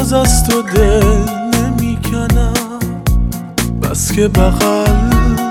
باز از تو دل نمیکنم، بس که بغل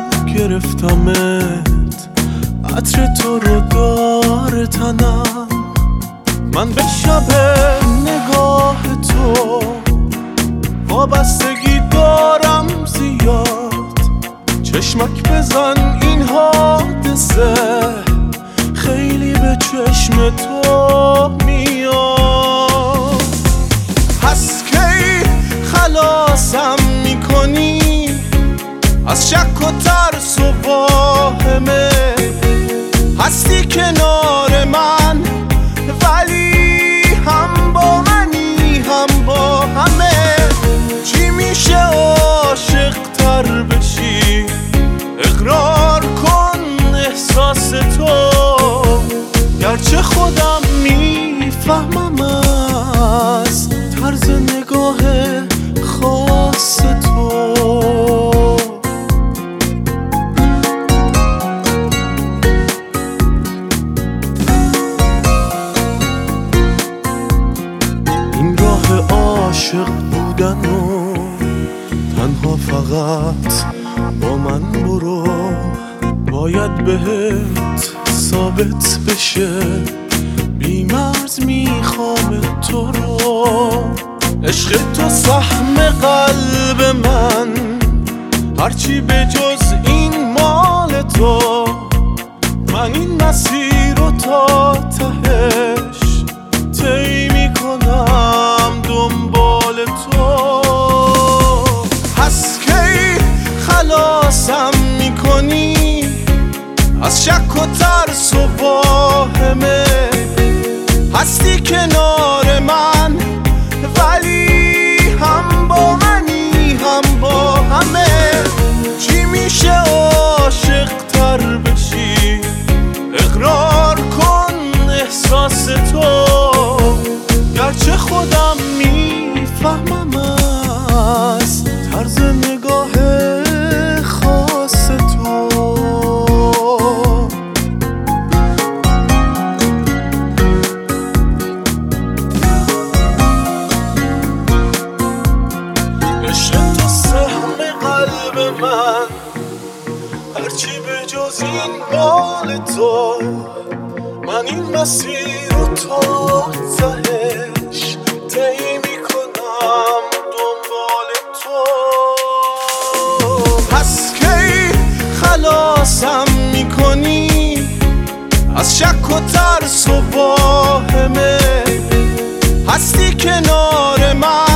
گرفتمت، عطر تو رو داره تنم. من به شب نگاه تو وابستگی دارم زیاد، چشمک بزن این حادثه خیلی به چشم تو میاد. پس کی خلاصم میکنی از شک و ترس و واهمه؟ هستی کنار من ولی هم با منی هم با همه. چی میشه عاشق تر بشی؟ اقرار کن احساس تو، گرچه خودم میفهمم از طرز نگاه خاص تو. این راه عاشق بودن و تنها فقط با من برو، باید بهت ثابت بشه بی‌مرز میخوام تو رو. عشق تو سهم قلب من، هرچی به جز این مال تو. من این مسیر رو تا تهش طی میکنم دنبال تو. پس کی خلاصم میکنی از شک و ترس و واهمه؟ هستی کنار من ولی هم با منی هم با همه. چی میشه عاشق تر بشی؟ اقرار کن احساس تو، گرچه خودم میفهمم از طرز نگاه خاص تو. من هرچی به جز این مال تو. من این مسیر رو تا تهش طی میکنم دنبال تو. پس کی خلاصم میکنی از شک و ترس و واهمه؟ هستی کنار من